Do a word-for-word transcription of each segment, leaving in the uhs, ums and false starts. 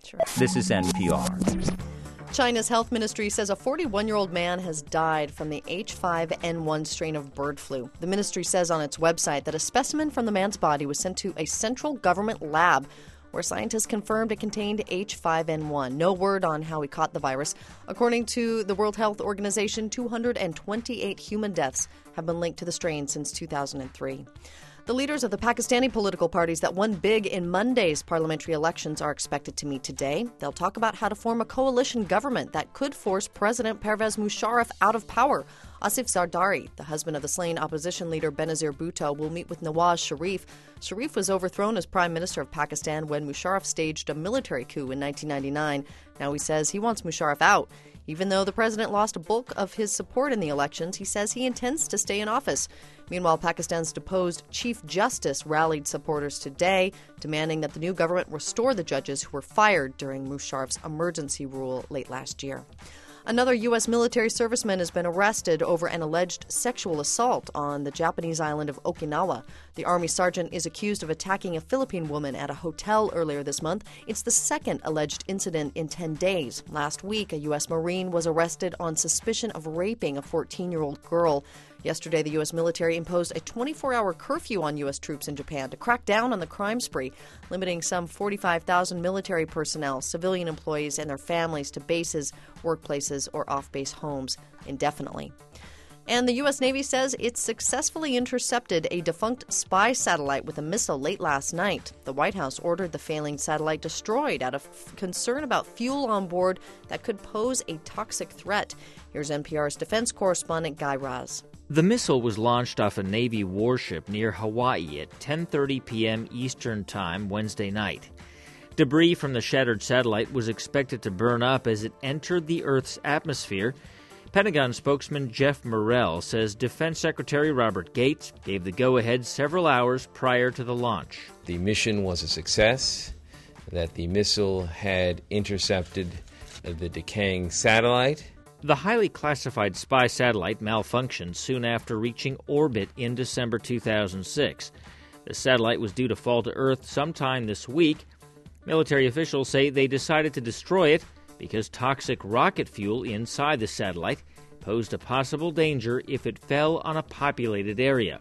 Sure. This is N P R. China's health ministry says a forty-one-year-old man has died from the H five N one strain of bird flu. The ministry says on its website that a specimen from the man's body was sent to a central government lab where scientists confirmed it contained H five N one. No word on how he caught the virus. According to the World Health Organization, two hundred twenty-eight human deaths have been linked to the strain since two thousand three. The leaders of the Pakistani political parties that won big in Monday's parliamentary elections are expected to meet today. They'll talk about how to form a coalition government that could force President Pervez Musharraf out of power. Asif Zardari, the husband of the slain opposition leader Benazir Bhutto, will meet with Nawaz Sharif. Sharif was overthrown as Prime Minister of Pakistan when Musharraf staged a military coup in nineteen ninety-nine. Now he says he wants Musharraf out. Even though the president lost a bulk of his support in the elections, he says he intends to stay in office. Meanwhile, Pakistan's deposed Chief Justice rallied supporters today, demanding that the new government restore the judges who were fired during Musharraf's emergency rule late last year. Another U S military serviceman has been arrested over an alleged sexual assault on the Japanese island of Okinawa. The Army sergeant is accused of attacking a Philippine woman at a hotel earlier this month. It's the second alleged incident in ten days. Last week, a U S Marine was arrested on suspicion of raping a fourteen-year-old girl. Yesterday, the U S military imposed a twenty-four hour curfew on U S troops in Japan to crack down on the crime spree, limiting some forty-five thousand military personnel, civilian employees, and their families to bases, workplaces, or off-base homes indefinitely. And the U S Navy says it successfully intercepted a defunct spy satellite with a missile late last night. The White House ordered the failing satellite destroyed out of concern about fuel on board that could pose a toxic threat. Here's N P R's defense correspondent Guy Raz. The missile was launched off a Navy warship near Hawaii at ten thirty p.m. Eastern Time Wednesday night. Debris from the shattered satellite was expected to burn up as it entered the Earth's atmosphere. Pentagon spokesman Jeff Morrell says Defense Secretary Robert Gates gave the go-ahead several hours prior to the launch. The mission was a success, that the missile had intercepted the decaying satellite. The highly classified spy satellite malfunctioned soon after reaching orbit in December two thousand six. The satellite was due to fall to Earth sometime this week. Military officials say they decided to destroy it because toxic rocket fuel inside the satellite posed a possible danger if it fell on a populated area.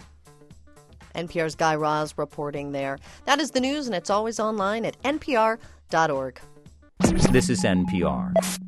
N P R's Guy Raz reporting there. That is the news, and it's always online at N P R dot org. This is N P R.